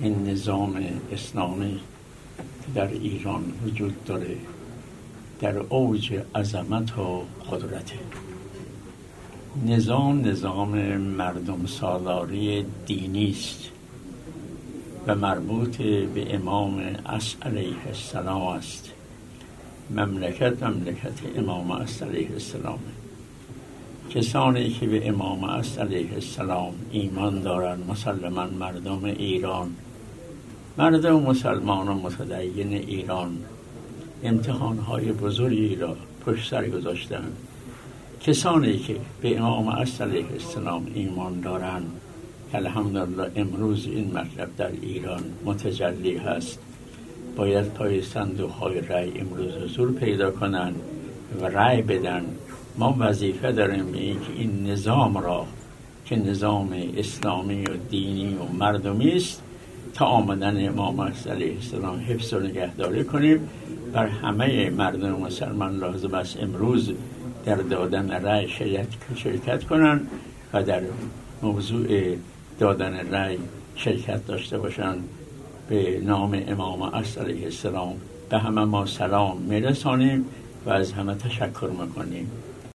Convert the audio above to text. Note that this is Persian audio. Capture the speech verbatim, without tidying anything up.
این نظام اسلامی که در ایران وجود داره در اوج عظمت و قدرت. نظام نظام مردم سالاری دینی است و مربوط به امام عصر علیه السلام است. مملکت مملکت امام عصر علیه السلام. کسانی که به امام عصر علیه السلام ایمان دارند، مسلماً مردم ایران، مردم مسلمان و متدین ایران، امتحانهای بزرگی را پشت سر گذاشتند. کسانی که به امام عصر علیه السلام ایمان دارند، الحمدلله امروز این مطلب در ایران متجلی هست، باید پای صندوق‌های رأی امروز حضور پیدا کنند و رأی بدن. ما وظیفه داریم به این که این نظام را که نظام اسلامی و دینی و مردمی است تا آمدن امام عصر علیه السلام حفظ و نگهداری کنیم. بر همه مردم مسلمان لازم است امروز در دادن رأی شرکت کنند و در موضوع دادن رأی شرکت داشته باشند. به نام امام عصر علیه السلام به همه ما سلام میرسانیم و از همه تشکر میکنیم.